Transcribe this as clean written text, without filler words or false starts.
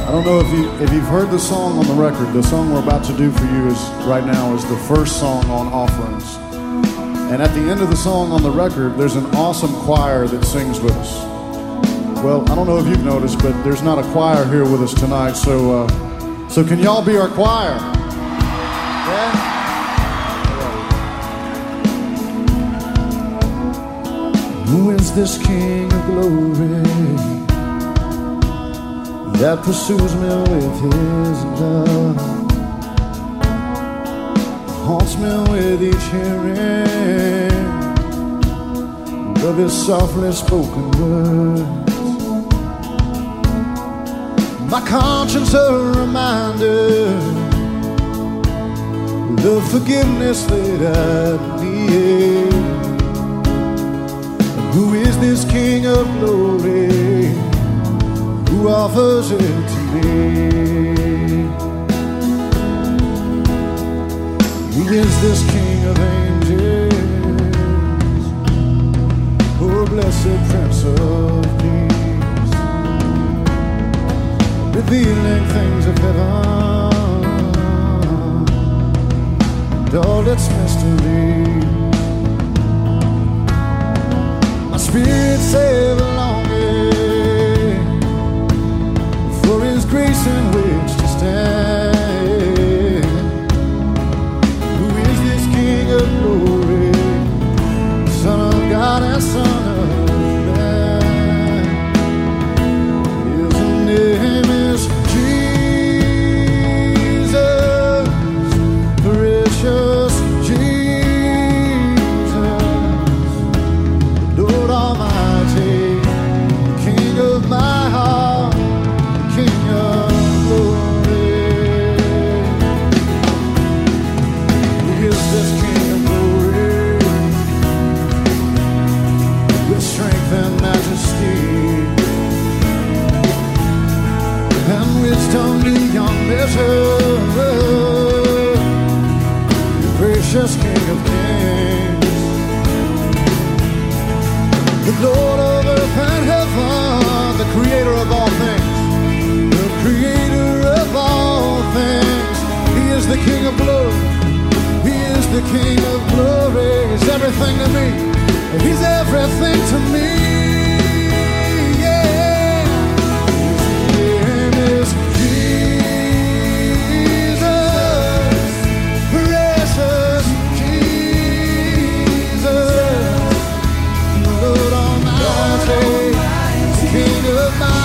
I don't know if you've heard the song on the record. The song we're about to do for you right now is the first song on Offerings. And at the end of the song on the record, there's an awesome choir that sings with us. Well, I don't know if you've noticed, but there's not a choir here with us tonight. So can y'all be our choir? Yeah? Who is this King of Glory that pursues me with his love, haunts me with each hearing of his softly spoken words? My conscience a reminder of the forgiveness that I need. Who is this King of Glory who offers it to me? Who is this King of angels, oh blessed Prince of Peace, revealing things of heaven and all its mystery? My spirit save longing for his grace in which to stand. Who is this King of Glory, Son of God and Son of Man? His name is Jesus, precious Jesus, Lord Almighty, King of my heart, King of glory. Who is this King of glory, with strength and majesty and wisdom beyond measure? The gracious King of kings, the Lord of earth and heaven, the creator of all things, the creator of all things. He is the King of glory. He is the King of glory. He's everything to me. He's everything to me. Yeah. His name is Jesus, precious Jesus, Lord Almighty, King of my